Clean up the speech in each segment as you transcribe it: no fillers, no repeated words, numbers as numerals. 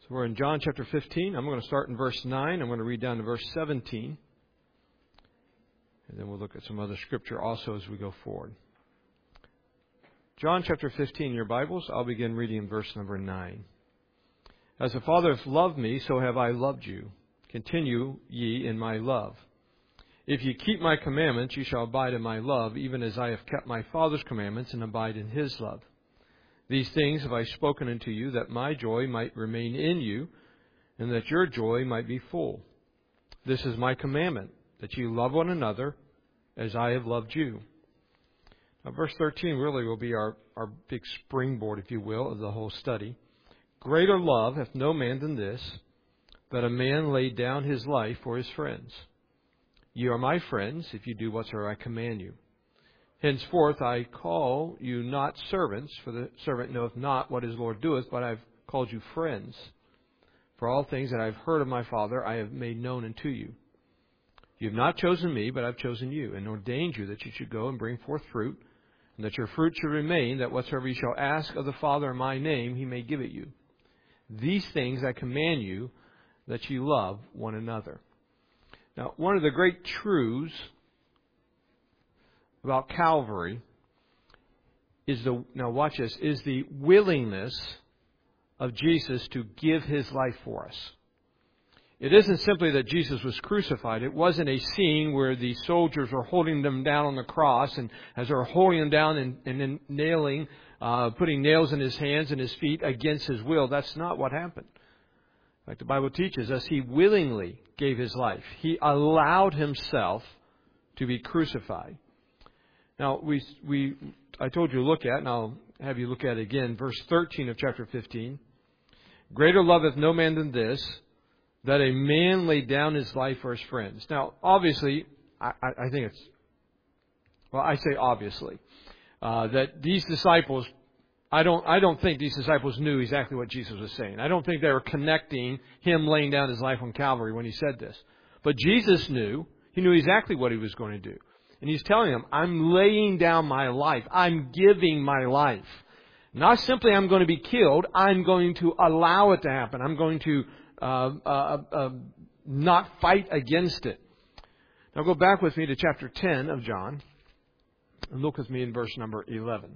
So we're in John chapter 15. I'm going to start in verse 9. I'm going to read down to verse 17. And then we'll look at some other scripture also as we go forward. John chapter 15 in your Bibles. I'll begin reading in verse number 9. As the Father hath loved me, so have I loved you. Continue ye in my love. If ye keep my commandments, ye shall abide in my love, even as I have kept my Father's commandments and abide in his love. These things have I spoken unto you, that my joy might remain in you, and that your joy might be full. This is my commandment, that ye love one another as I have loved you. Now, verse 13 really will be our big springboard, if you will, of the whole study. Greater love hath no man than this, that a man lay down his life for his friends. Ye are my friends, if you do whatsoever I command you. Henceforth I call you not servants, for the servant knoweth not what his Lord doeth, but I have called you friends. For all things that I have heard of my Father I have made known unto you. You have not chosen me, but I have chosen you, and ordained you that you should go and bring forth fruit, and that your fruit should remain, that whatsoever ye shall ask of the Father in my name, he may give it you. These things I command you, that ye love one another. Now, one of the great truths about Calvary is the willingness of Jesus to give his life for us. It isn't simply that Jesus was crucified. It wasn't a scene where the soldiers were holding them down on the cross, and as they were holding him down and then nailing, putting nails in his hands and his feet against his will. That's not what happened. In fact, the Bible teaches us he willingly gave his life. He allowed himself to be crucified. Now, I told you to look at, and I'll have you look at it again, verse 13 of chapter 15. Greater love hath no man than this, that a man lay down his life for his friends. Now, obviously, I think it's, well, I say obviously, that these disciples, I don't think these disciples knew exactly what Jesus was saying. I don't think they were connecting him laying down his life on Calvary when he said this. But Jesus knew. He knew exactly what he was going to do. And he's telling them, I'm laying down my life. I'm giving my life. Not simply I'm going to be killed. I'm going to allow it to happen. I'm going to not fight against it. Now go back with me to chapter 10 of John. And look with me in verse number 11.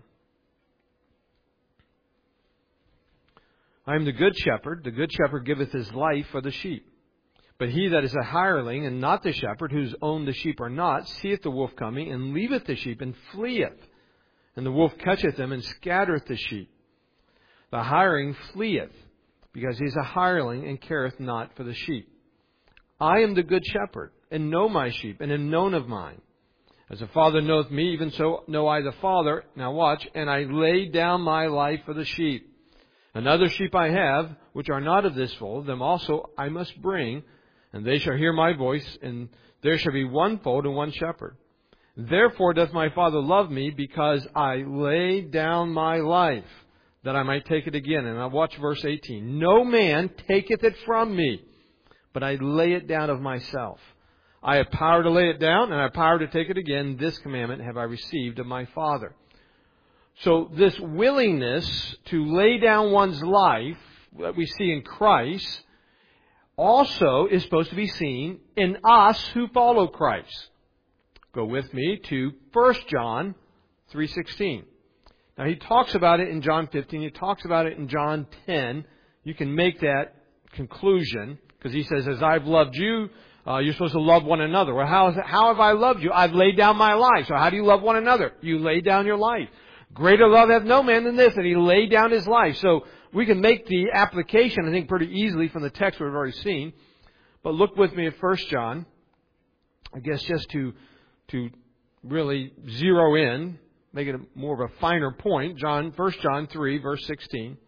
I am the good shepherd. The good shepherd giveth his life for the sheep. But he that is a hireling, and not the shepherd, whose own the sheep are not, seeth the wolf coming, and leaveth the sheep, and fleeth. And the wolf catcheth them, and scattereth the sheep. The hireling fleeth, because he is a hireling, and careth not for the sheep. I am the good shepherd, and know my sheep, and am known of mine. As the Father knoweth me, even so know I the Father. Now watch, and I lay down my life for the sheep. Another sheep I have, which are not of this fold, them also I must bring, and they shall hear my voice, and there shall be one fold and one shepherd. Therefore doth my Father love me, because I lay down my life, that I might take it again. And now watch verse 18. No man taketh it from me, but I lay it down of myself. I have power to lay it down, and I have power to take it again. This commandment have I received of my Father. So this willingness to lay down one's life that we see in Christ also is supposed to be seen in us who follow Christ. Go with me to 1 John 3:16. Now he talks about it in John 15. He talks about it in John 10. You can make that conclusion because he says, as I've loved you, you're supposed to love one another. Well, how have I loved you? I've laid down my life. So how do you love one another? You lay down your life. Greater love hath no man than this, that he laid down his life. So we can make the application, I think, pretty easily from the text we've already seen. But look with me at 1 John. I guess just to really zero in, make it more of a finer point. 1 John 3, verse 16.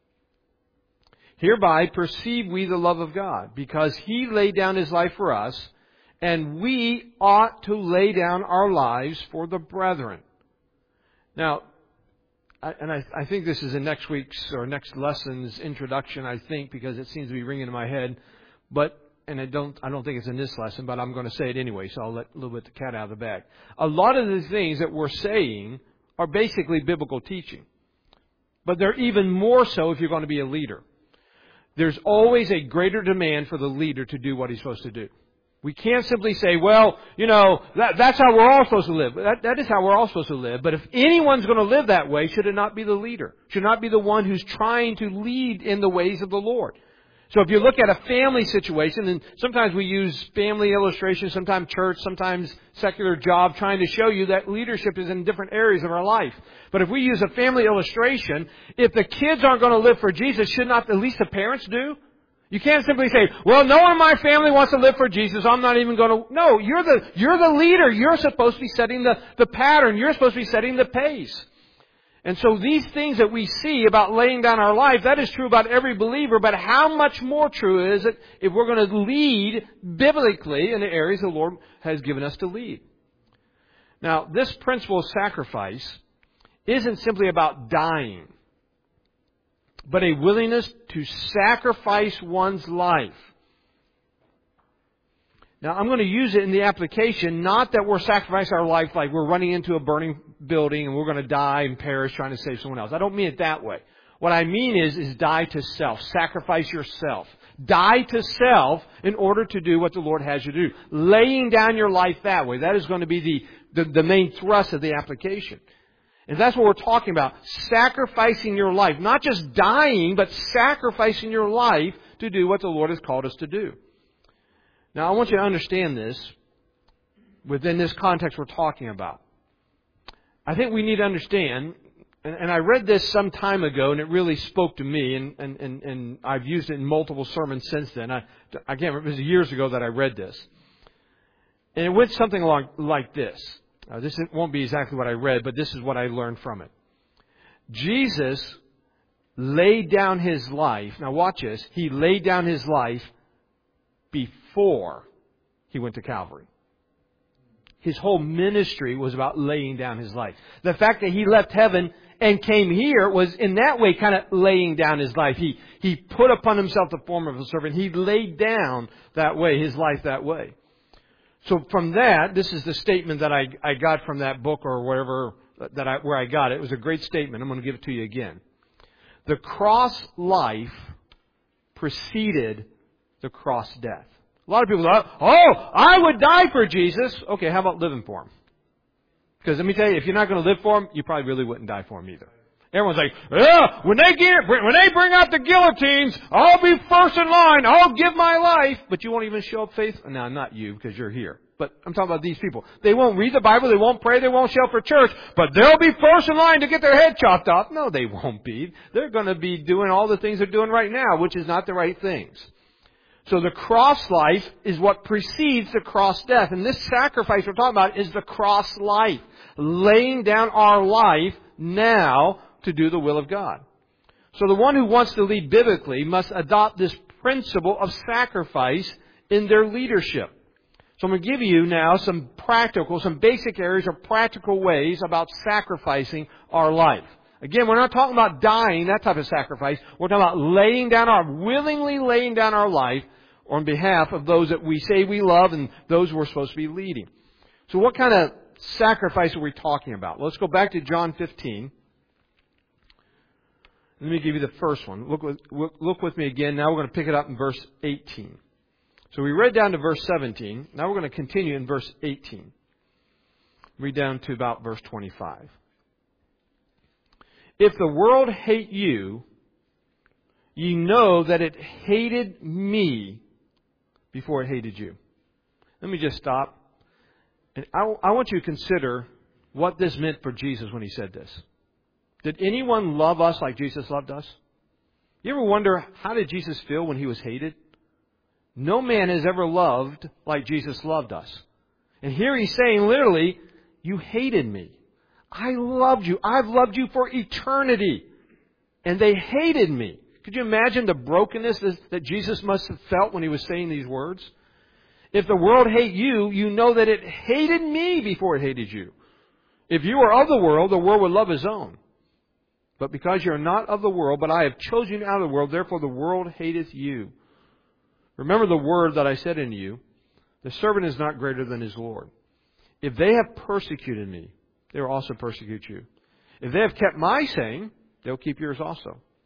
Hereby perceive we the love of God, because he laid down his life for us, and we ought to lay down our lives for the brethren. Now, I think this is in next week's or next lesson's introduction, I think, because it seems to be ringing in my head. And I don't think it's in this lesson, but I'm going to say it anyway, so I'll let a little bit the cat out of the bag. A lot of the things that we're saying are basically biblical teaching. But they're even more so if you're going to be a leader. there's always a greater demand for the leader to do what he's supposed to do. We can't simply say, well, that's how we're all supposed to live. That is how we're all supposed to live. But if anyone's going to live that way, should it not be the leader? Should not be the one who's trying to lead in the ways of the Lord? So if you look at a family situation, and sometimes we use family illustrations, sometimes church, sometimes secular job, trying to show you that leadership is in different areas of our life. But if we use a family illustration, if the kids aren't going to live for Jesus, should not at least the parents do? You can't simply say, well, no one in my family wants to live for Jesus. I'm not even going to. No, you're the leader. You're supposed to be setting the pattern. You're supposed to be setting the pace. And so these things that we see about laying down our life, that is true about every believer. But how much more true is it if we're going to lead biblically in the areas the Lord has given us to lead? Now, this principle of sacrifice isn't simply about dying, but a willingness to sacrifice one's life. Now, I'm going to use it in the application, not that we're sacrificing our life like we're running into a burning building and we're going to die and perish trying to save someone else. I don't mean it that way. What I mean is die to self. Sacrifice yourself. Die to self in order to do what the Lord has you do. Laying down your life that way. That is going to be the main thrust of the application. And that's what we're talking about. Sacrificing your life. Not just dying, but sacrificing your life to do what the Lord has called us to do. Now, I want you to understand this within this context we're talking about. I think we need to understand, and I read this some time ago, and it really spoke to me, and I've used it in multiple sermons since then. I can't remember, it was years ago that I read this. And it went something along like this. This won't be exactly what I read, but this is what I learned from it. Jesus laid down His life. Now watch this. He laid down His life before He went to Calvary. His whole ministry was about laying down His life. The fact that He left heaven and came here was in that way kind of laying down His life. He put upon Himself the form of a servant. He laid down that way, His life that way. So from that, this is the statement that I got from that book or wherever where I got it. It was a great statement. I'm going to give it to you again. The cross life preceded the cross death. A lot of people thought, I would die for Jesus. Okay, how about living for Him? Because let me tell you, if you're not going to live for Him, you probably really wouldn't die for Him either. Everyone's like, when they bring out the guillotines, I'll be first in line. I'll give my life. But you won't even show up faithful. No, not you, because you're here. But I'm talking about these people. They won't read the Bible. They won't pray. They won't show up for church. But they'll be first in line to get their head chopped off. No, they won't be. They're going to be doing all the things they're doing right now, which is not the right things. So the cross life is what precedes the cross death. And this sacrifice we're talking about is the cross life. Laying down our life now to do the will of God. So the one who wants to lead biblically must adopt this principle of sacrifice in their leadership. So I'm going to give you now some basic areas or practical ways about sacrificing our life. Again, we're not talking about dying, that type of sacrifice. We're talking about willingly laying down our life on behalf of those that we say we love and those we're supposed to be leading. So what kind of sacrifice are we talking about? Let's go back to John 15. Let me give you the first one. Look with me again. Now we're going to pick it up in verse 18. So we read down to verse 17. Now we're going to continue in verse 18. Read down to about verse 25. If the world hate you, ye know that it hated me before it hated you. Let me just stop. And I want you to consider what this meant for Jesus when He said this. Did anyone love us like Jesus loved us? You ever wonder, how did Jesus feel when He was hated? No man has ever loved like Jesus loved us. And here He's saying literally, you hated me. I loved you. I've loved you for eternity. And they hated me. Could you imagine the brokenness that Jesus must have felt when He was saying these words? If the world hate you, you know that it hated me before it hated you. If you were of the world would love His own. But because you are not of the world, but I have chosen you out of the world, therefore the world hateth you. Remember the word that I said unto you, the servant is not greater than his Lord. If they have persecuted me, they will also persecute you. If they have kept my saying, they'll keep yours also.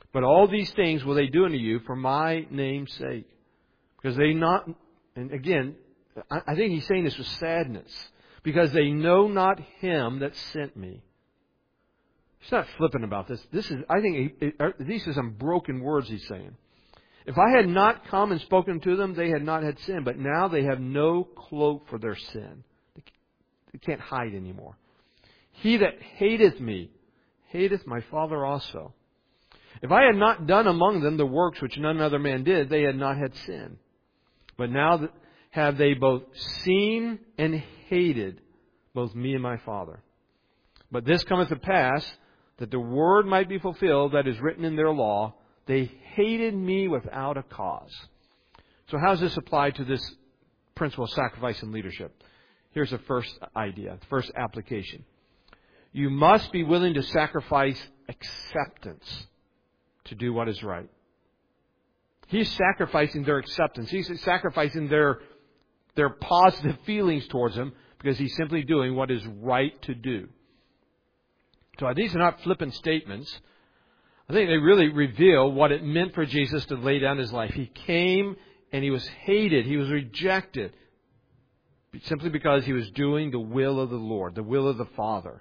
But all these things will they do unto you for my name's sake. Because they not, and again, I think he's saying this with sadness. Because they know not him that sent me. He's not flippant about this. These are some broken words he's saying. If I had not come and spoken to them, they had not had sin. But now they have no cloak for their sin. They can't hide anymore. He that hateth me, hateth my Father also. If I had not done among them the works which none other man did, they had not had sin. But now have they both seen and hated both me and my Father. But this cometh to pass, that the word might be fulfilled that is written in their law, they hated me without a cause. So how does this apply to this principle of sacrifice and leadership? Here's the first idea, the first application. You must be willing to sacrifice acceptance to do what is right. He's sacrificing their acceptance. He's sacrificing their positive feelings towards him because he's simply doing what is right to do. So these are not flippant statements. I think they really reveal what it meant for Jesus to lay down his life. He came and he was hated. He was rejected simply because he was doing the will of the Lord, the will of the Father.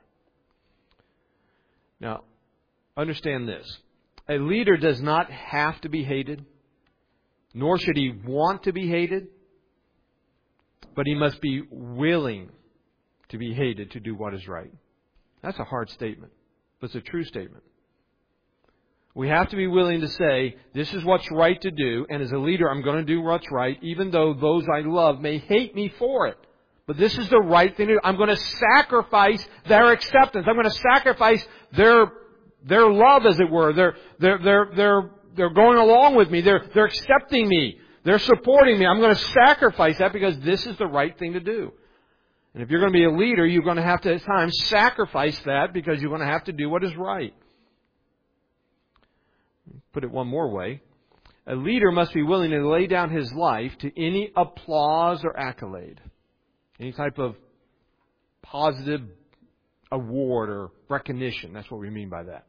Now, understand this. A leader does not have to be hated, nor should he want to be hated, but he must be willing to be hated to do what is right. That's a hard statement, but it's a true statement. We have to be willing to say, this is what's right to do, and as a leader, I'm going to do what's right, even though those I love may hate me for it. But this is the right thing to do. I'm going to sacrifice their acceptance. I'm going to sacrifice their love, as it were. They're going along with me. They're accepting me. They're supporting me. I'm going to sacrifice that because this is the right thing to do. And if you're going to be a leader, you're going to have to at times sacrifice that because you're going to have to do what is right. Put it one more way. A leader must be willing to lay down his life to any applause or accolade. Any type of positive award or recognition. That's what we mean by that.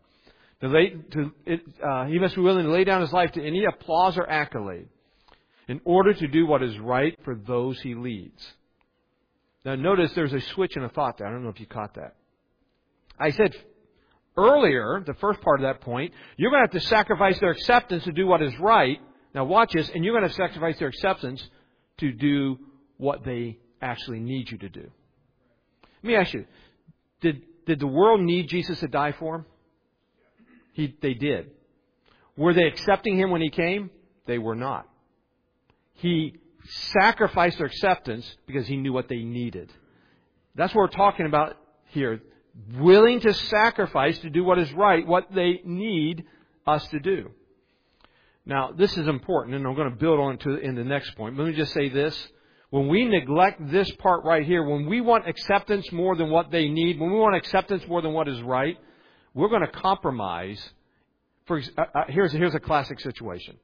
He must be willing to lay down his life to any applause or accolade in order to do what is right for those he leads. Now notice there's a switch in a thought there. I don't know if you caught that. I said earlier, the first part of that point, you're going to have to sacrifice their acceptance to do what is right. Now watch this, and you're going to sacrifice their acceptance to do what they actually need you to do. Let me ask you, did the world need Jesus to die for them? They did. Were they accepting Him when He came? They were not. He sacrificed their acceptance because He knew what they needed. That's what we're talking about here. Willing to sacrifice to do what is right, what they need us to do. Now, this is important, and I'm going to build on to in the next point. Let me just say this. When we neglect this part right here, when we want acceptance more than what they need, when we want acceptance more than what is right, we're going to compromise. Here's a classic situation.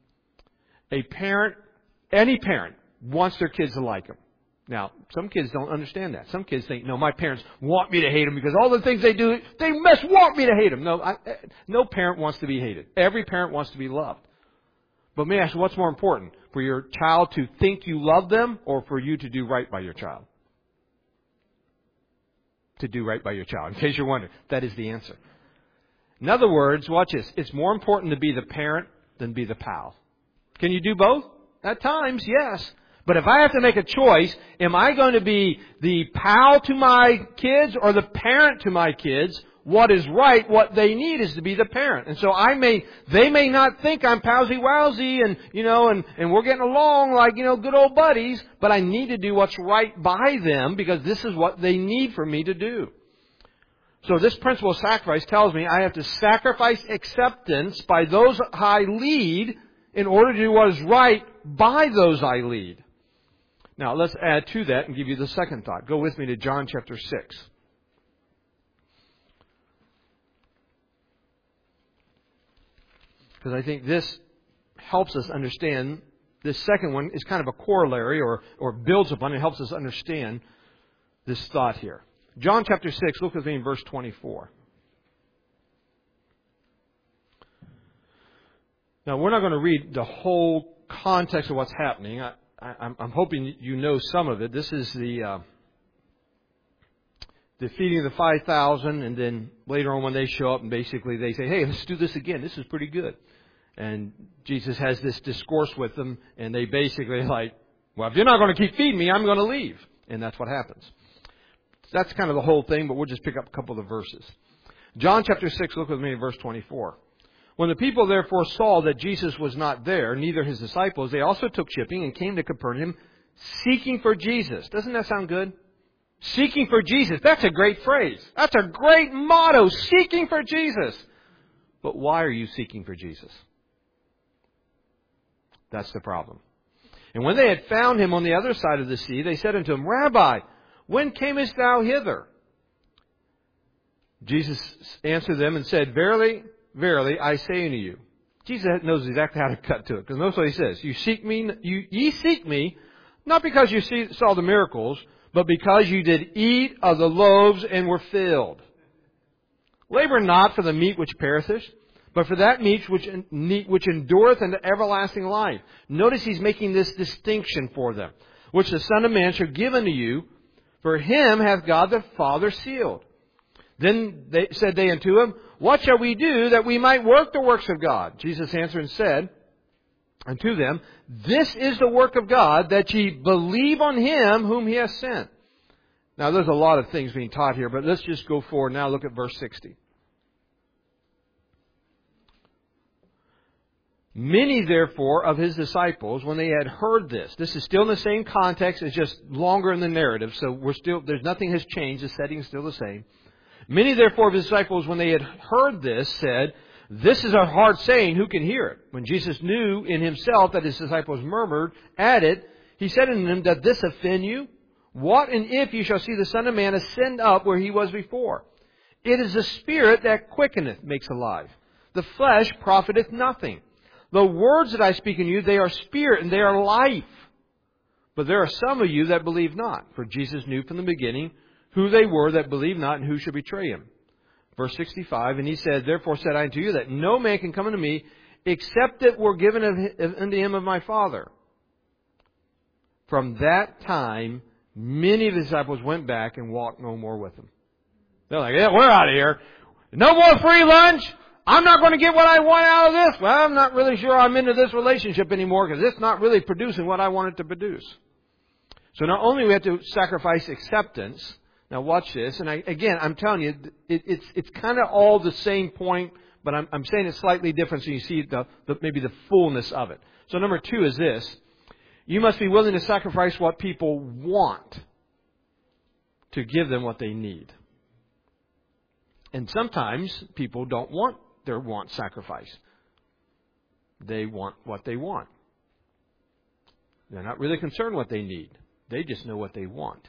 Any parent wants their kids to like them. Now, some kids don't understand that. Some kids think, no, my parents want me to hate them because all the things they do, they must want me to hate them. No parent wants to be hated. Every parent wants to be loved. But may I ask, what's more important? For your child to think you love them or for you to do right by your child? To do right by your child. In case you're wondering, that is the answer. In other words, watch this. It's more important to be the parent than be the pal. Can you do both? At times, yes. But if I have to make a choice, am I going to be the pal to my kids or the parent to my kids? What is right, what they need is to be the parent. And so they may not think I'm palsy-wowsy and we're getting along like, good old buddies, but I need to do what's right by them because this is what they need for me to do. So this principle of sacrifice tells me I have to sacrifice acceptance by those I lead in order to do what is right by those I lead. Now, let's add to that and give you the second thought. Go with me to John chapter 6. Because I think this helps us understand. This second one is kind of a corollary or builds upon it. Helps us understand this thought here. John chapter 6, look with me in verse 24. Now, we're not going to read the whole context of what's happening. I'm hoping you know some of it. This is the feeding of the 5,000, and then later on when they show up and basically they say, hey, let's do this again. This is pretty good. And Jesus has this discourse with them, and they basically are like, well, if you're not going to keep feeding me, I'm going to leave. And that's what happens. That's kind of the whole thing, but we'll just pick up a couple of the verses. John chapter 6, look with me at verse 24. When the people therefore saw that Jesus was not there, neither his disciples, they also took shipping and came to Capernaum seeking for Jesus. Doesn't that sound good? Seeking for Jesus. That's a great phrase. That's a great motto. Seeking for Jesus. But why are you seeking for Jesus? That's the problem. And when they had found him on the other side of the sea, they said unto him, Rabbi, when camest thou hither? Jesus answered them and said, Verily, verily, I say unto you. Jesus knows exactly how to cut to it. Because notice what he says. Ye seek me, not because you saw the miracles, but because you did eat of the loaves and were filled. Labor not for the meat which perisheth, but for that meat which endureth unto everlasting life. Notice he's making this distinction for them. Which the Son of Man shall give unto you, for him hath God the Father sealed. Then said they unto him, What shall we do that we might work the works of God? Jesus answered and said unto them, This is the work of God, that ye believe on him whom he hath sent. Now there's a lot of things being taught here, but let's just go forward now. Look at verse 60. Many, therefore, of his disciples, when they had heard this is still in the same context, it's just longer in the narrative, so there's nothing has changed, the setting is still the same. Many, therefore, of his disciples, when they had heard this, said, This is a hard saying, who can hear it? When Jesus knew in himself that his disciples murmured at it, he said unto them, Doth this offend you? What and if ye shall see the Son of Man ascend up where he was before? It is the Spirit that quickeneth, makes alive. The flesh profiteth nothing. The words that I speak unto you, they are spirit and they are life. But there are some of you that believe not. For Jesus knew from the beginning who they were that believed not and who should betray him. Verse 65, And he said, Therefore said I unto you, that no man can come unto me, except it were given unto him of my Father. From that time, many of the disciples went back and walked no more with him. They're like, yeah, we're out of here. No more free lunch. I'm not going to get what I want out of this. Well, I'm not really sure I'm into this relationship anymore because it's not really producing what I want it to produce. So not only we have to sacrifice acceptance. Now watch this. And I'm telling you, it's kind of all the same point, but I'm saying it slightly different so you see maybe the fullness of it. So number 2 is this. You must be willing to sacrifice what people want to give them what they need. And sometimes people don't want their want sacrificed. They want what they want. They're not really concerned what they need. They just know what they want.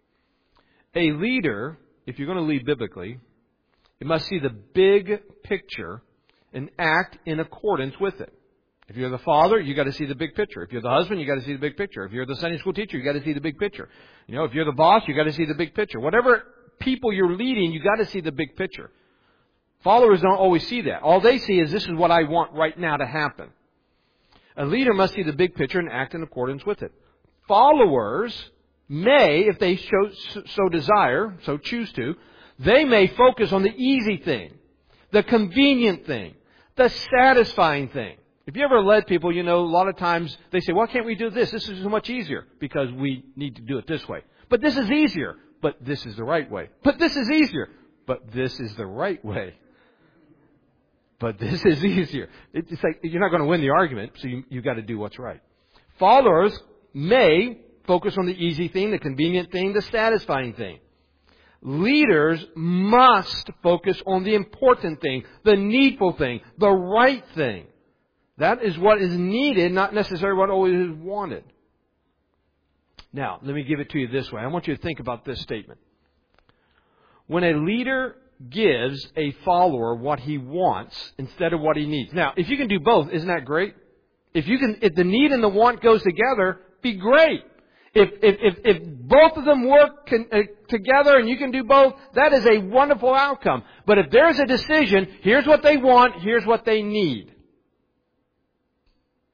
A leader, if you're going to lead biblically, you must see the big picture and act in accordance with it. If you're the father, you got to see the big picture. If you're the husband, you got to see the big picture. If you're the Sunday school teacher, you got to see the big picture. If you're the boss, you got to see the big picture. Whatever people you're leading, you got to see the big picture. Followers don't always see that. All they see is this is what I want right now to happen. A leader must see the big picture and act in accordance with it. Followers may, if they so desire, so choose to, they may focus on the easy thing, the convenient thing, the satisfying thing. If you ever led people, a lot of times they say, why can't we do this? This is so much easier because we need to do it this way. But this is easier. But this is the right way. But this is easier. But this is the right way. But this is easier. It's like you're not going to win the argument, so you've got to do what's right. Followers may focus on the easy thing, the convenient thing, the satisfying thing. Leaders must focus on the important thing, the needful thing, the right thing. That is what is needed, not necessarily what always is wanted. Now, let me give it to you this way. I want you to think about this statement. When a leader gives a follower what he wants instead of what he needs. Now, if you can do both, isn't that great? If the need and the want goes together, be great. If both of them work together and you can do both, that is a wonderful outcome. But if there's a decision, here's what they want, here's what they need.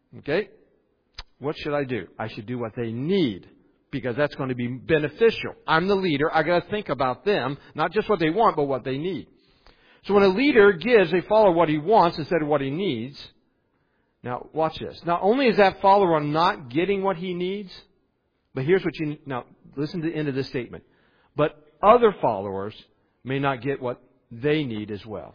Okay? What should I do? I should do what they need, because that's going to be beneficial. I'm the leader. I got to think about them, not just what they want, but what they need. So when a leader gives a follower what he wants instead of what he needs, now watch this. Not only is that follower not getting what he needs, but here's what you, now listen to the end of this statement. But other followers may not get what they need as well.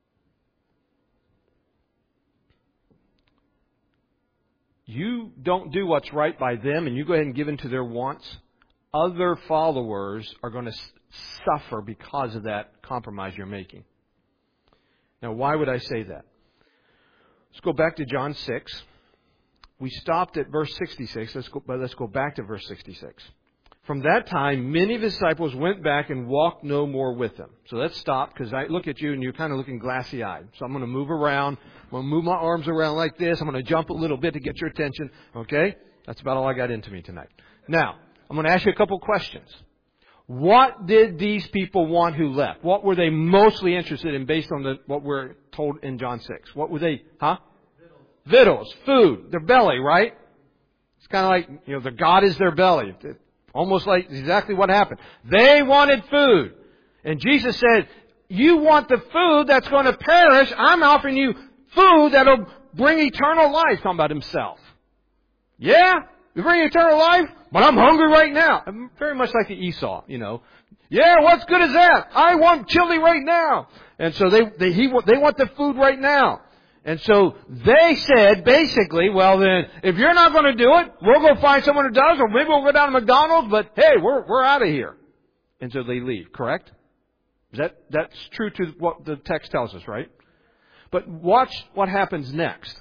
You don't do what's right by them and you go ahead and give in to their wants, other followers are going to suffer because of that compromise you're making. Now, why would I say that? Let's go back to John 6. We stopped at verse 66. Let's go back to verse 66. From that time, many of his disciples went back and walked no more with him. So let's stop, because I look at you and you're kind of looking glassy-eyed. So I'm going to move around. I'm going to move my arms around like this. I'm going to jump a little bit to get your attention. Okay? That's about all I got into me tonight. Now, I'm going to ask you a couple questions. What did these people want who left? What were they mostly interested in based on what we're told in John 6? What were they, Vittles, food, their belly, right? It's kind of like, their God is their belly. Almost like exactly what happened. They wanted food. And Jesus said, you want the food that's going to perish. I'm offering you food that'll bring eternal life. Talking about himself. Yeah, you bring eternal life, but I'm hungry right now. I'm very much like the Esau, Yeah, what's good is that? I want chili right now. And so they want the food right now. And so they said, basically, well then, if you're not going to do it, we'll go find someone who does, or maybe we'll go down to McDonald's, but hey, we're out of here. And so they leave, correct? That's true to what the text tells us, right? But watch what happens next.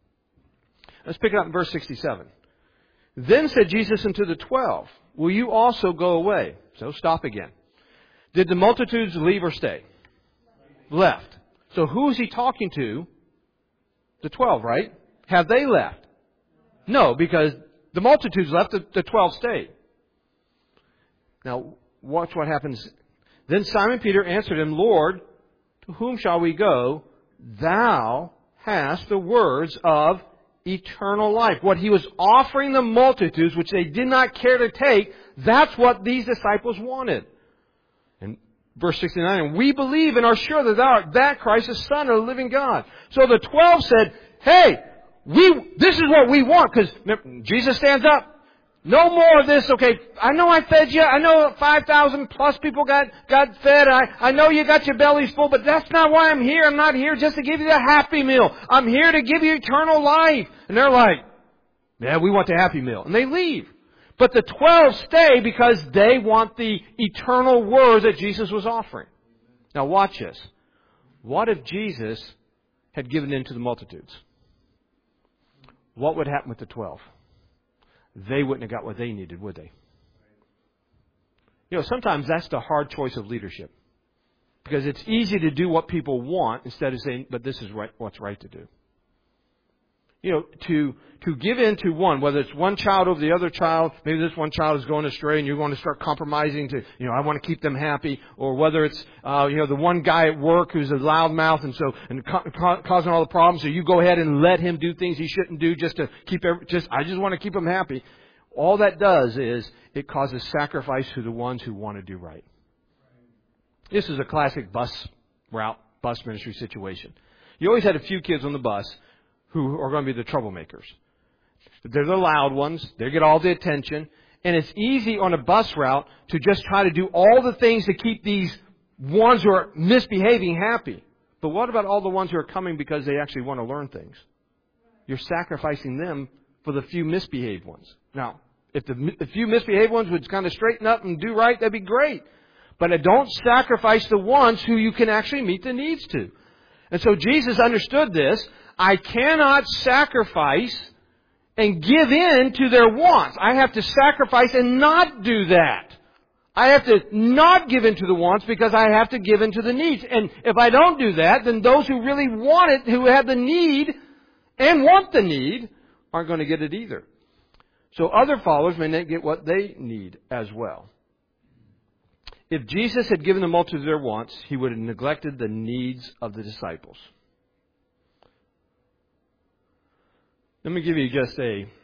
Let's pick it up in verse 67. Then said Jesus unto the 12, will you also go away? So stop again. Did the multitudes leave or stay? Left. So who is he talking to? The 12, right? Have they left? No, because the multitudes left, the 12 stayed. Now, watch what happens. Then Simon Peter answered him, Lord, to whom shall we go? Thou hast the words of eternal life. What he was offering the multitudes, which they did not care to take, that's what these disciples wanted. And verse 69, and we believe and are sure that thou art that Christ, the Son of the living God. So the 12 said, hey, this is what we want, because Jesus stands up. No more of this, okay, I know I fed you, I know 5,000 plus people got fed, I know you got your bellies full, but that's not why I'm here. I'm not here just to give you the happy meal. I'm here to give you eternal life. And they're like, yeah, we want the happy meal. And they leave. But the 12 stay because they want the eternal word that Jesus was offering. Now watch this. What if Jesus had given in to the multitudes? What would happen with the 12? They wouldn't have got what they needed, would they? Sometimes that's the hard choice of leadership. Because it's easy to do what people want instead of saying, but this is what's right to do. To give in to one, whether it's one child over the other child, maybe this one child is going astray and you're going to start compromising to, I want to keep them happy, or whether it's, the one guy at work who's a loudmouth and causing all the problems, so you go ahead and let him do things he shouldn't do just to I just want to keep him happy. All that does is it causes sacrifice to the ones who want to do right. This is a classic bus ministry situation. You always had a few kids on the bus who are going to be the troublemakers. They're the loud ones. They get all the attention. And it's easy on a bus route to just try to do all the things to keep these ones who are misbehaving happy. But what about all the ones who are coming because they actually want to learn things? You're sacrificing them for the few misbehaved ones. Now, if the few misbehaved ones would kind of straighten up and do right, that'd be great. But don't sacrifice the ones who you can actually meet the needs to. And so Jesus understood this. I cannot sacrifice and give in to their wants. I have to sacrifice and not do that. I have to not give in to the wants because I have to give in to the needs. And if I don't do that, then those who really want it, who have the need and want the need, aren't going to get it either. So other followers may not get what they need as well. If Jesus had given the multitude their wants, He would have neglected the needs of the disciples. Let me give you just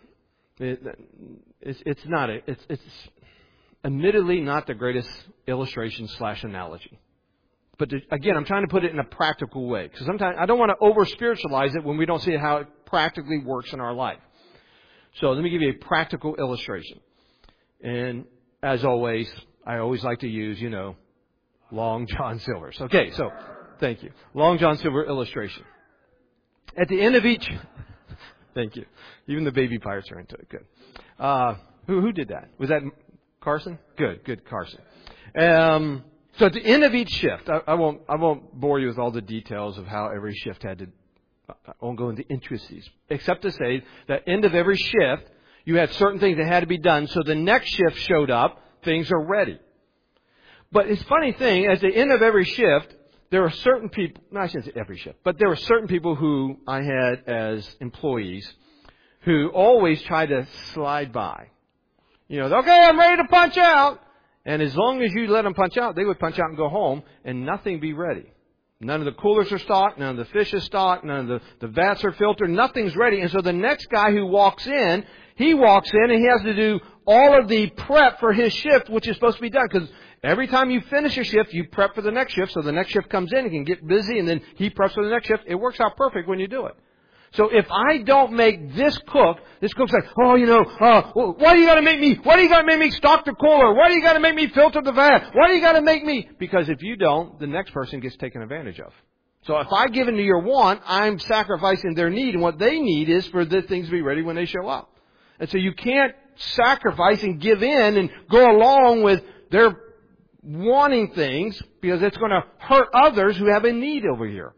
it's admittedly not the greatest illustration / analogy. But again, I'm trying to put it in a practical way. Because sometimes I don't want to over-spiritualize it when we don't see how it practically works in our life. So let me give you a practical illustration. And as always, I always like to use, Long John Silver's. Okay, so thank you. Long John Silver illustration. At the end of each... Thank you. Even the baby pirates are into it. Good. Who did that? Was that Carson? Good, Carson. So at the end of each shift, I won't bore you with all the details of how every shift had to. I won't go into intricacies, except to say that end of every shift, you had certain things that had to be done. So the next shift showed up, things are ready. But it's a funny thing, at the end of every shift, there are certain people, no, I shouldn't say every shift, but there were certain people who I had as employees who always try to slide by. Okay, I'm ready to punch out. And as long as you let them punch out, they would punch out and go home and nothing be ready. None of the coolers are stocked, none of the fish is stocked, none of the vats are filtered, nothing's ready. And so the next guy who walks in, he walks in and he has to do all of the prep for his shift, which is supposed to be done. Because every time you finish a shift, you prep for the next shift. So the next shift comes in, he can get busy, and then he preps for the next shift. It works out perfect when you do it. So if I don't make this cook's like, why do you got to make me stock the cooler? Why do you got to make me filter the vat? Why do you got to make me? Because if you don't, the next person gets taken advantage of. So if I give in to your want, I'm sacrificing their need, and what they need is for the things to be ready when they show up. And so you can't sacrifice and give in and go along with their wanting things, because it's going to hurt others who have a need over here.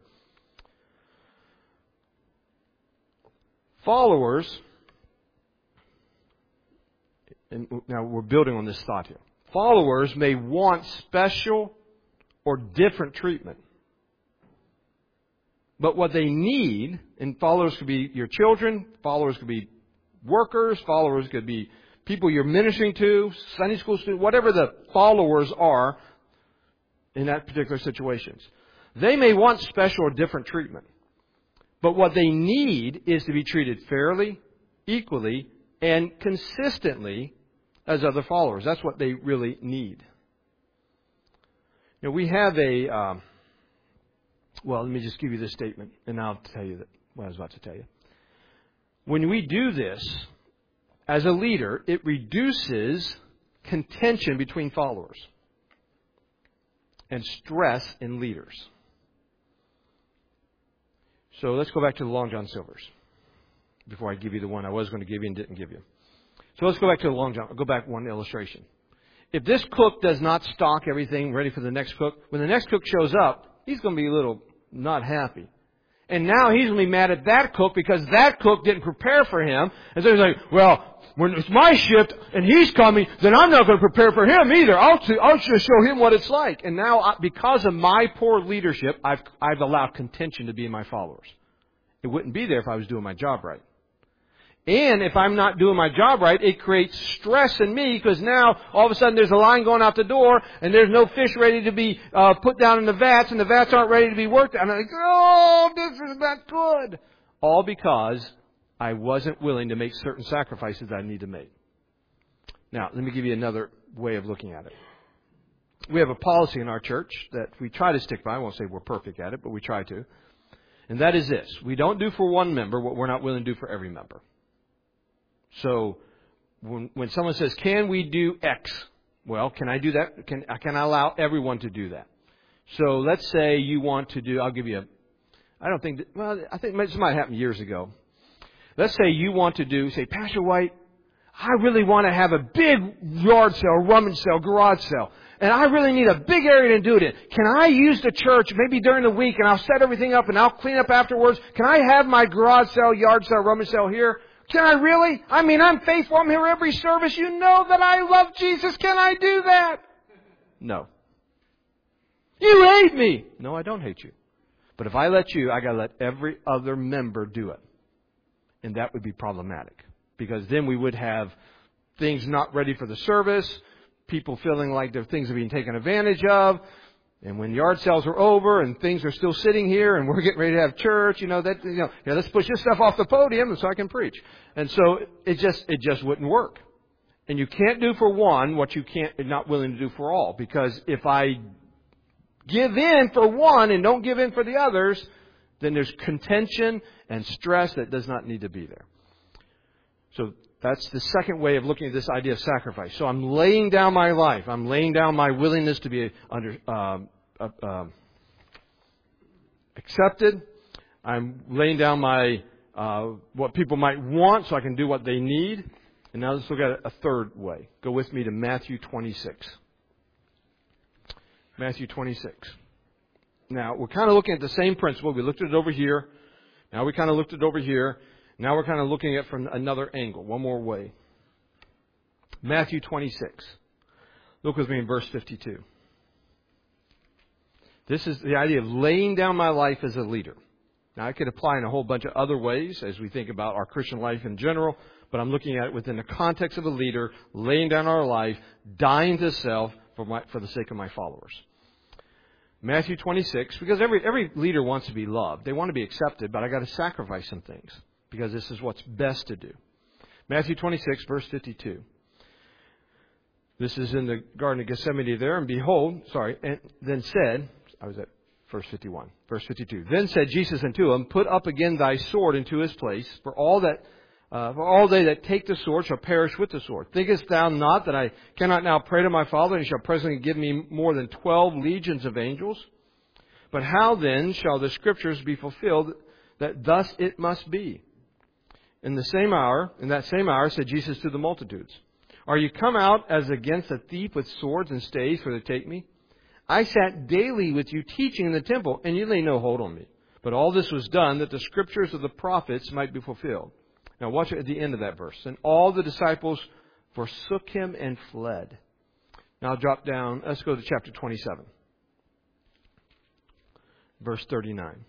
Followers, and now we're building on this thought here. Followers may want special or different treatment. But what they need, and followers could be your children, followers could be workers, followers could be people you're ministering to, Sunday school students, whatever the followers are in that particular situations. They may want special or different treatment. But what they need is to be treated fairly, equally, and consistently as other followers. That's what they really need. We have let me just give you this statement, and I'll tell you what I was about to tell you. When we do this, as a leader, it reduces contention between followers and stress in leaders. So let's go back to the Long John Silvers before I give you the one I was going to give you and didn't give you. So let's go back to the Long John. I'll go back one illustration. If this cook does not stock everything ready for the next cook, when the next cook shows up, he's going to be a little not happy. And now he's going to be mad at that cook because that cook didn't prepare for him. And so he's like, when it's my shift and he's coming, then I'm not going to prepare for him either. I'll just show him what it's like. And now, because of my poor leadership, I've allowed contention to be in my followers. It wouldn't be there if I was doing my job right. And if I'm not doing my job right, it creates stress in me because now all of a sudden there's a line going out the door and there's no fish ready to be put down in the vats and the vats aren't ready to be worked on. I'm like, this is not good. All because I wasn't willing to make certain sacrifices I need to make. Now, let me give you another way of looking at it. We have a policy in our church that we try to stick by. I won't say we're perfect at it, but we try to. And that is this. We don't do for one member what we're not willing to do for every member. So when someone says, can we do X? Well, can I do that? Can I allow everyone to do that? So let's say you want to do, I think this might have happened years ago. Let's say you want to do, Pastor White, I really want to have a big yard sale, rummage sale, garage sale. And I really need a big area to do it in. Can I use the church maybe during the week and I'll set everything up and I'll clean up afterwards? Can I have my garage sale, yard sale, rummage sale here? Can I really? I'm faithful. I'm here every service. You know that I love Jesus. Can I do that? No. You hate me. No, I don't hate you. But if I let you, I got to let every other member do it. And that would be problematic. Because then we would have things not ready for the service, people feeling like their things are being taken advantage of, And when yard sales are over and things are still sitting here and we're getting ready to have church, let's push this stuff off the podium so I can preach. And so it just wouldn't work. And you can't do for one what you're not willing to do for all. Because if I give in for one and don't give in for the others, then there's contention and stress that does not need to be there. So that's the second way of looking at this idea of sacrifice. So I'm laying down my life. I'm laying down my willingness to be accepted. I'm laying down my what people might want so I can do what they need. And now let's look at it a third way. Go with me to Matthew 26. Matthew 26. Now, we're kind of looking at the same principle. We looked at it over here. Now we kind of looked at it over here. Now we're kind of looking at it from another angle, one more way. Matthew 26. Look with me in verse 52. This is the idea of laying down my life as a leader. Now, I could apply in a whole bunch of other ways as we think about our Christian life in general, but I'm looking at it within the context of a leader, laying down our life, dying to self for the sake of my followers. Matthew 26, because every leader wants to be loved. They want to be accepted, but I got to sacrifice some things because this is what's best to do. Matthew 26, verse 52. This is in the Garden of Gethsemane there, and behold, and then said, I was at verse 51, verse 52. Then said Jesus unto him, Put up again thy sword into his place, for all they that take the sword shall perish with the sword. Thinkest thou not that I cannot now pray to my Father, and he shall presently give me more than 12 legions of angels? But how then shall the Scriptures be fulfilled, that thus it must be? In that same hour, said Jesus to the multitudes, Are you come out as against a thief with swords and staves for to take me? I sat daily with you teaching in the temple, and you lay no hold on me. But all this was done that the Scriptures of the prophets might be fulfilled. Now watch at the end of that verse. And all the disciples forsook him and fled. Now I'll drop down. Let's go to chapter 27. Verse 39.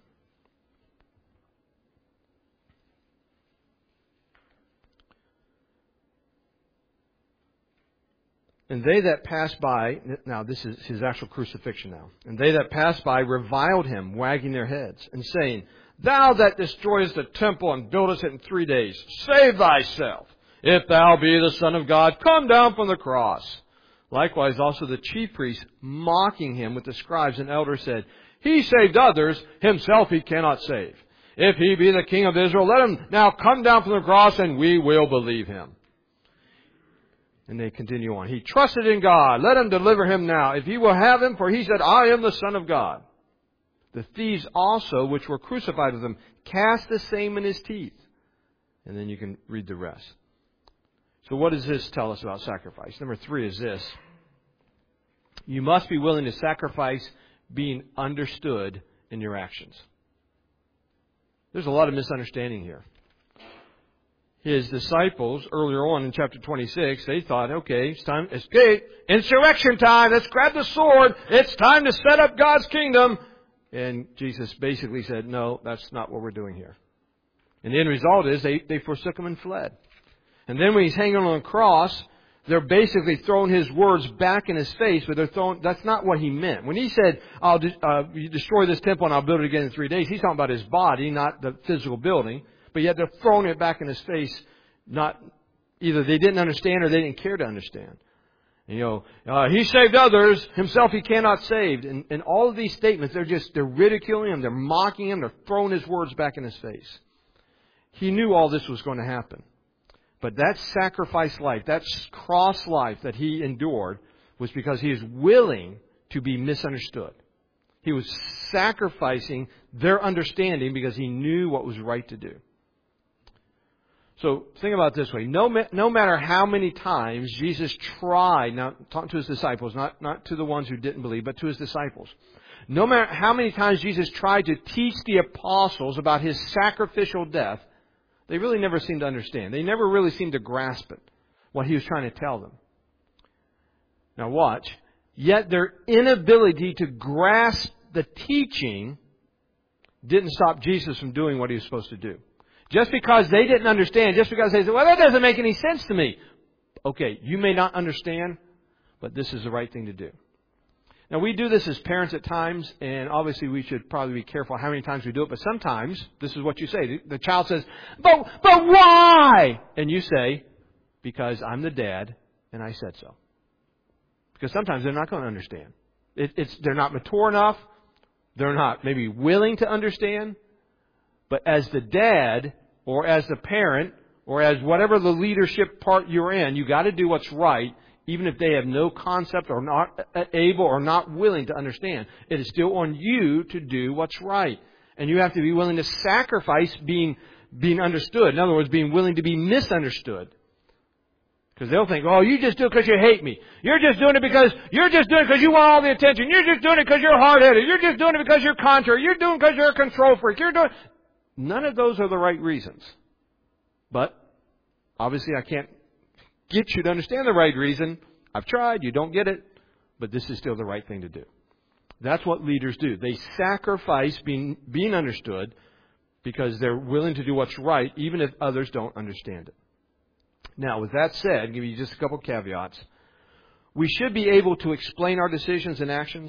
And they that passed by, now this is his actual crucifixion now. And they that passed by reviled him, wagging their heads, and saying, Thou that destroyest the temple and buildest it in 3 days, save thyself. If thou be the Son of God, come down from the cross. Likewise also the chief priests, mocking him with the scribes and elders, said, He saved others, himself he cannot save. If he be the King of Israel, let him now come down from the cross, and we will believe him. And they continue on. He trusted in God. Let him deliver him now, if he will have him, for he said, I am the Son of God. The thieves also, which were crucified with him, cast the same in his teeth. And then you can read the rest. So what does this tell us about sacrifice? Number 3 is this. You must be willing to sacrifice being understood in your actions. There's a lot of misunderstanding here. His disciples, earlier on in chapter 26, they thought, okay, it's time, insurrection time, let's grab the sword, it's time to set up God's kingdom. And Jesus basically said, no, that's not what we're doing here. And the end result is they forsook him and fled. And then when he's hanging on the cross, they're basically throwing his words back in his face, but that's not what he meant. When he said, you destroy this temple and I'll build it again in 3 days, he's talking about his body, not the physical building. But yet they're throwing it back in his face. Not either they didn't understand or they didn't care to understand. And, he saved others, himself he cannot save. And all of these statements, they're ridiculing him, they're mocking him, they're throwing his words back in his face. He knew all this was going to happen. But that sacrifice life, that cross life that he endured was because he is willing to be misunderstood. He was sacrificing their understanding because he knew what was right to do. So think about it this way. No matter how many times Jesus tried, now talking to his disciples, not to the ones who didn't believe, but to his disciples. No matter how many times Jesus tried to teach the apostles about his sacrificial death, they really never seemed to understand. They never really seemed to grasp it, what he was trying to tell them. Now watch. Yet their inability to grasp the teaching didn't stop Jesus from doing what he was supposed to do. Just because they didn't understand, just because they said, well, that doesn't make any sense to me. Okay, you may not understand, but this is the right thing to do. Now, we do this as parents at times, and obviously we should probably be careful how many times we do it, but sometimes this is what you say. The child says, but why? And you say, because I'm the dad, and I said so. Because sometimes they're not going to understand. They're not mature enough. They're not maybe willing to understand. But as the dad, or as the parent, or as whatever the leadership part you're in, you got to do what's right, even if they have no concept or not able or not willing to understand. It is still on you to do what's right. And you have to be willing to sacrifice being understood. In other words, being willing to be misunderstood. Because they'll think, oh, you just do it because you hate me. You're just doing it because you want all the attention. You're just doing it because you're hard-headed. You're just doing it because you're contrary. You're doing it because you're a control freak. None of those are the right reasons. But obviously I can't get you to understand the right reason. I've tried. You don't get it. But this is still the right thing to do. That's what leaders do. They sacrifice being understood because they're willing to do what's right, even if others don't understand it. Now, with that said, I'll give you just a couple caveats. We should be able to explain our decisions and actions.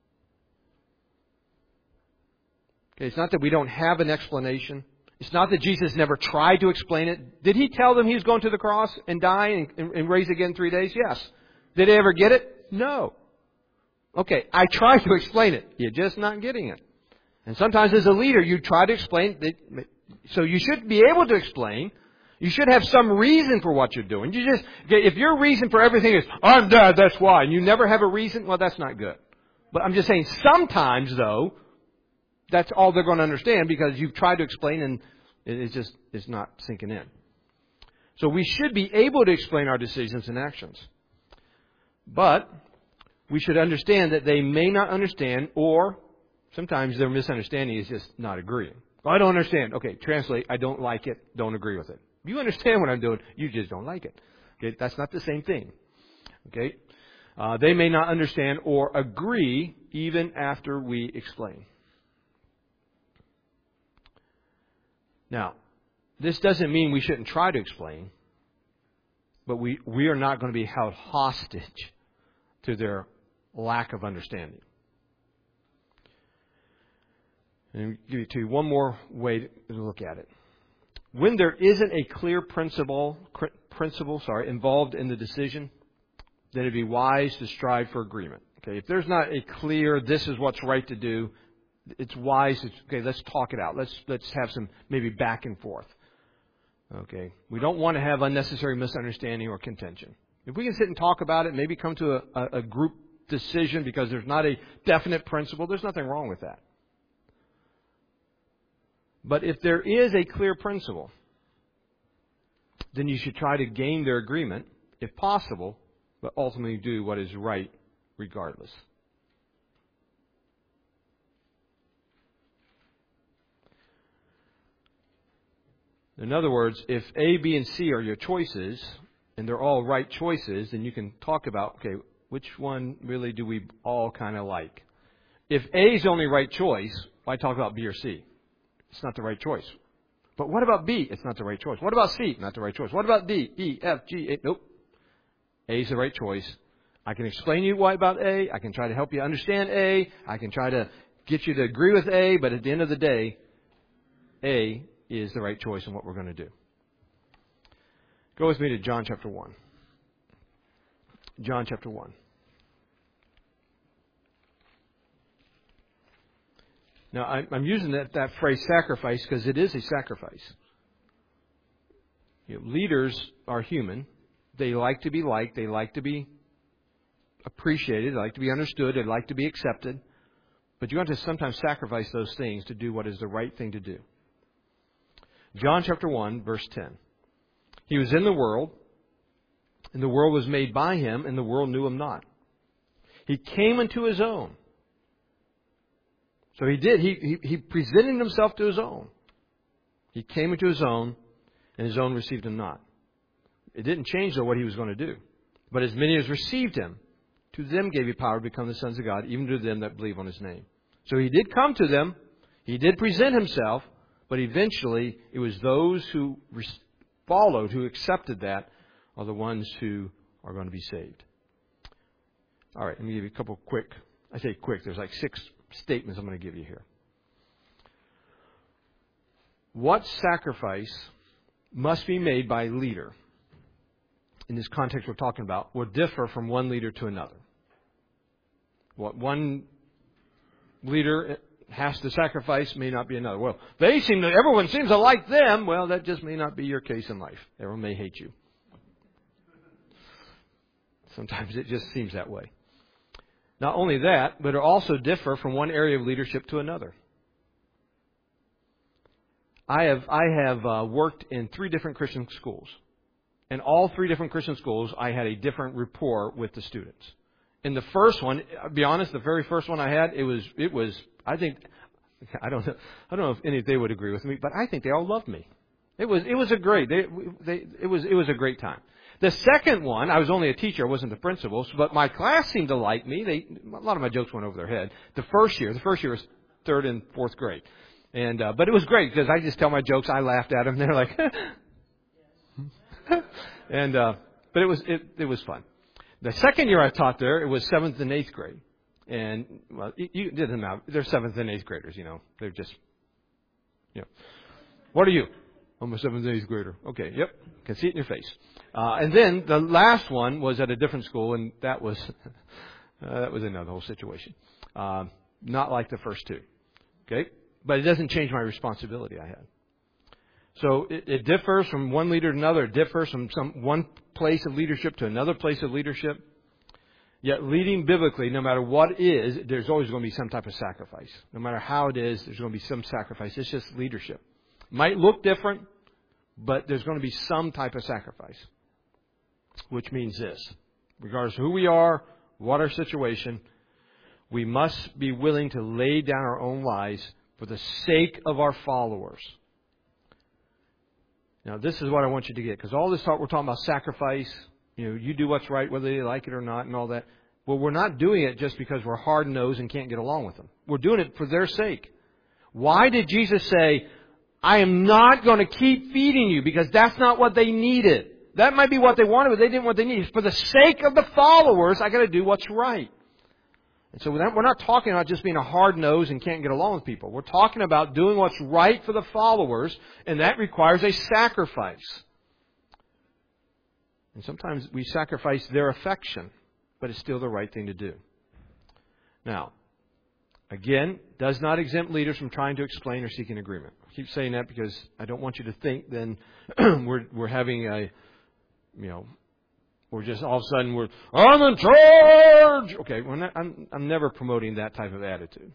Okay, it's not that we don't have an explanation. It's not that Jesus never tried to explain it. Did He tell them He was going to the cross and die and raise again 3 days? Yes. Did they ever get it? No. Okay, I tried to explain it. You're just not getting it. And sometimes as a leader, you try to explain. So you should be able to explain. You should have some reason for what you're doing. If your reason for everything is, I'm dad, that's why, and you never have a reason, well, that's not good. But I'm just saying sometimes, though, that's all they're going to understand because you've tried to explain and it's not sinking in. So we should be able to explain our decisions and actions. But we should understand that they may not understand, or sometimes their misunderstanding is just not agreeing. Well, I don't understand. Okay, translate, I don't like it, don't agree with it. You understand what I'm doing, you just don't like it. Okay, that's not the same thing. Okay, they may not understand or agree even after we explain. Now, this doesn't mean we shouldn't try to explain, but we are not going to be held hostage to their lack of understanding. And I'll give it to you one more way to look at it. When there isn't a clear principle involved in the decision, then it'd be wise to strive for agreement. Okay, if there's not a clear, this is what's right to do, it's wise to, okay, let's talk it out. Let's have some maybe back and forth. Okay, we don't want to have unnecessary misunderstanding or contention. If we can sit and talk about it, maybe come to a group decision because there's not a definite principle, there's nothing wrong with that. But if there is a clear principle, then you should try to gain their agreement, if possible, but ultimately do what is right regardless. In other words, if A, B, and C are your choices, and they're all right choices, then you can talk about, okay, which one really do we all kind of like? If A is the only right choice, why talk about B or C? It's not the right choice. But what about B? It's not the right choice. What about C? Not the right choice. What about D, E, F, G, A? Nope. A is the right choice. I can explain to you why about A. I can try to help you understand A. I can try to get you to agree with A. But at the end of the day, A is the right choice in what we're going to do. Go with me to John chapter 1. John chapter 1. Now, I'm using that phrase sacrifice because it is a sacrifice. Leaders are human. They like to be liked. They like to be appreciated. They like to be understood. They like to be accepted. But you have to sometimes sacrifice those things to do what is the right thing to do. John chapter 1, verse 10. He was in the world, and the world was made by Him, and the world knew Him not. He came into His own. So He did. He presented Himself to His own. He came into His own, and His own received Him not. It didn't change, though, what He was going to do. But as many as received Him, to them gave He power to become the sons of God, even to them that believe on His name. So He did come to them. He did present Himself. But eventually, it was those who followed, who accepted that, are the ones who are going to be saved. All right, let me give you a couple quick I say quick. There's like 6 statements I'm going to give you here. What sacrifice must be made by a leader, in this context we're talking about, will differ from one leader to another. What one leader has to sacrifice may not be another. Well, everyone seems to like them. Well, that just may not be your case in life. Everyone may hate you. Sometimes it just seems that way. Not only that, but it also differ from one area of leadership to another. I have worked in 3 different Christian schools. In all 3 different Christian schools, I had a different rapport with the students. In the first one, I'll be honest, the very first one I had, it was. I don't know if any of they would agree with me, but I think they all loved me. It was a great. It was a great time. The second one, I was only a teacher, I wasn't the principal, but my class seemed to like me. A lot of my jokes went over their head. The first year was 3rd and 4th grade. And, but it was great because I just tell my jokes. I laughed at them. They're like, and, but it was fun. The second year I taught there, it was 7th and 8th grade. And, well, it doesn't matter. They're 7th and 8th graders, They're just, What are you? I'm a 7th and 8th grader. Okay, yep. Can see it in your face. And then the last one was at a different school, and that was another whole situation. Not like the first 2. Okay? But it doesn't change my responsibility I had. So it differs from one leader to another. It differs from one place of leadership to another place of leadership. Yet leading biblically, no matter what is, there's always going to be some type of sacrifice. No matter how it is, there's going to be some sacrifice. It's just leadership. Might look different, but there's going to be some type of sacrifice. Which means this. Regardless of who we are, what our situation, we must be willing to lay down our own lives for the sake of our followers. Now, this is what I want you to get. Because all this talk, we're talking about sacrifice. You do what's right, whether they like it or not, and all that. Well, we're not doing it just because we're hard-nosed and can't get along with them. We're doing it for their sake. Why did Jesus say, I am not going to keep feeding you? Because that's not what they needed. That might be what they wanted, but they didn't what they needed. For the sake of the followers, I got to do what's right. And so we're not talking about just being a hard nose and can't get along with people. We're talking about doing what's right for the followers, and that requires a sacrifice. And sometimes we sacrifice their affection, but it's still the right thing to do. Now, again, does not exempt leaders from trying to explain or seeking agreement. I keep saying that because I don't want you to think then we're having a, we're just all of a sudden I'm in charge. Okay, I'm never promoting that type of attitude.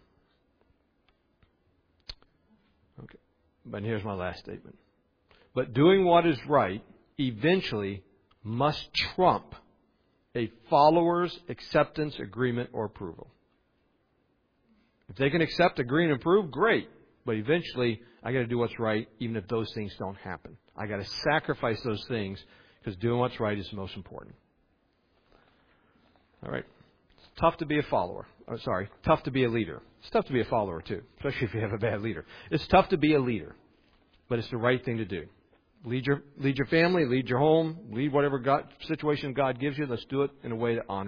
Okay, but here's my last statement. But doing what is right eventually must trump a follower's acceptance, agreement, or approval. If they can accept, agree, and approve, great. But eventually, I got to do what's right, even if those things don't happen. I got to sacrifice those things because doing what's right is the most important. All right. It's tough to be a follower. Tough to be a leader. It's tough to be a follower too, especially if you have a bad leader. It's tough to be a leader, but it's the right thing to do. Lead your family, lead your home, lead whatever situation God gives you. Let's do it in a way that honors